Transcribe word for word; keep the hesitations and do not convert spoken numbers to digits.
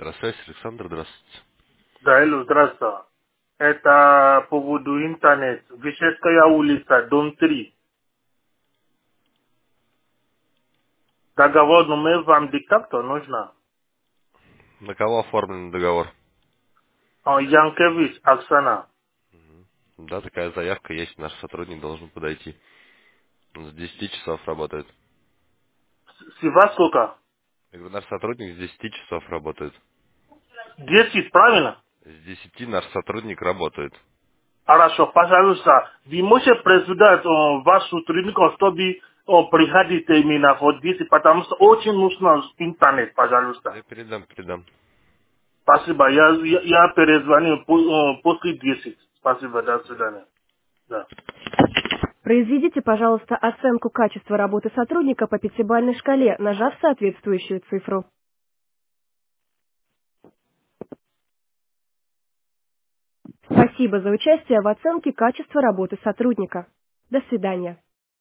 Здравствуйте, Александр, здравствуйте. Да, hello, здравствуйте. Это по поводу интернет. Вишеская улица, дом три. Договор номер вам диктатор нужно. На кого оформлен договор? А, Янкевич, Оксана. Да, такая заявка есть, наш сотрудник должен подойти. Он с десяти часов работает. С вас сколько? Я говорю, наш сотрудник с десяти часов работает. десять, правильно? С десяти наш сотрудник работает. Хорошо, пожалуйста. Вы можете предупредить э, ваш сотрудник, чтобы э, приходить именно в десять, потому что очень нужно интернет, Я пожалуйста. передам, передам. Спасибо. Я, я, я перезвоню по- э, после десяти. Спасибо, до свидания. Да. Произведите, пожалуйста, оценку качества работы сотрудника по пятибалльной шкале, нажав соответствующую цифру. Спасибо за участие в оценке качества работы сотрудника. До свидания.